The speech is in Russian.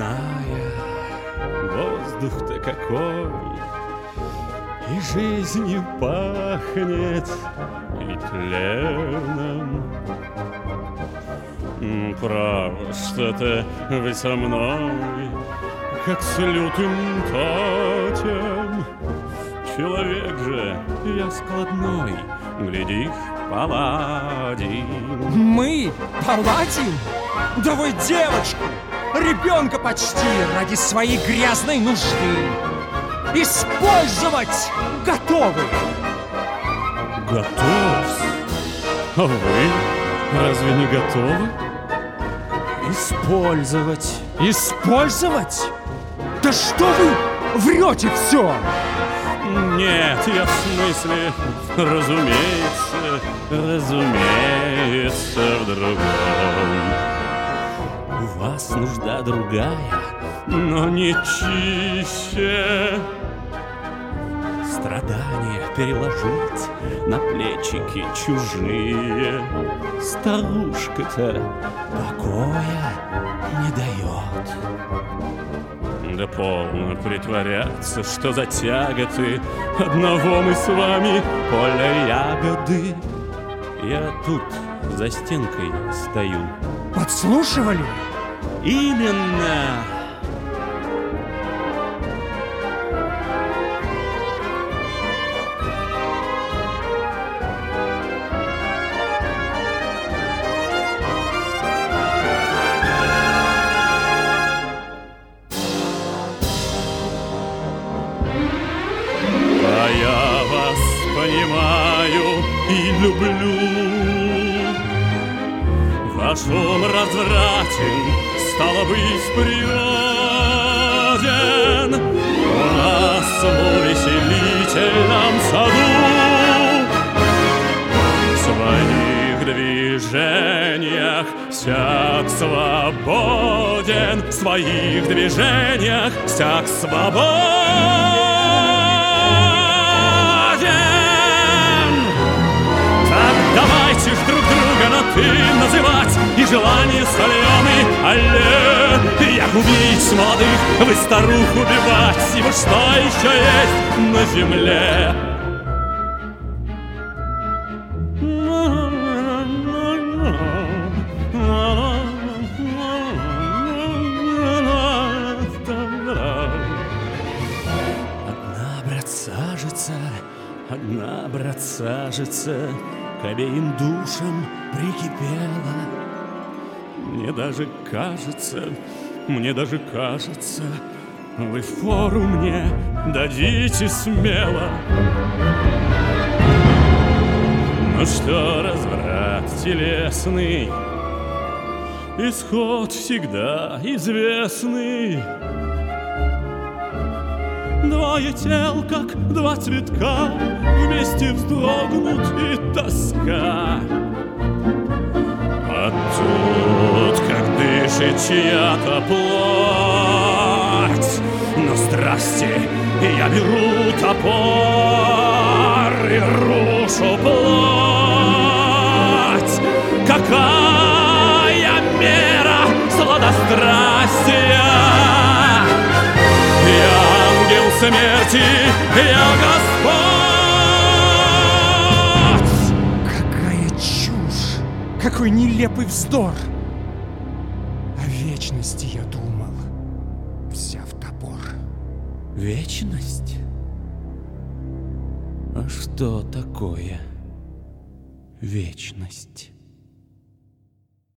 родная, воздух-то какой, и жизнью пахнет, и тленом. Право, что-то вы со мной, как с лютым татем. Человек же я складной, глядишь, поладим. Мы поладим? Да вы девочку, ребенка почти ради своей грязной нужды использовать готовы. Готов? А вы разве не готовы? Использовать. Использовать? Да что вы врете все? Нет, я в смысле, разумеется, в другом. У вас нужда другая, но не чище. Страдания переложить на плечики чужие. Старушка-то покоя не дает. Да полно притворяться, что за тяготы одного мы с вами поля ягоды. Я тут за стенкой стою. Подслушивали? Именно. Я вас понимаю и люблю. Ваш ум развратен, стало быть, природен. У нас в увеселительном саду в своих движениях всяк свободен, в своих движениях всяк свободен. Давайте ж друг друга на «ты» называть, и желание соленый, алле. Як убить молодых, вы старух убивать, и вот что еще есть на земле? Одна, брат, сажица, к обеим душам прикипела. Мне даже кажется, вы фору мне дадите смело. Ну что, разврат телесный, исход всегда известный. Двое тел, как два цветка, вместе вздрогнут и тоска. А тут, как дышит чья-то плоть, но здрасте, я беру топор и рушу плоть. Какая мера сладострастия! Смерти я Господь! Какая чушь! Какой нелепый вздор! О вечности я думал, взяв топор. Вечность? А что такое вечность?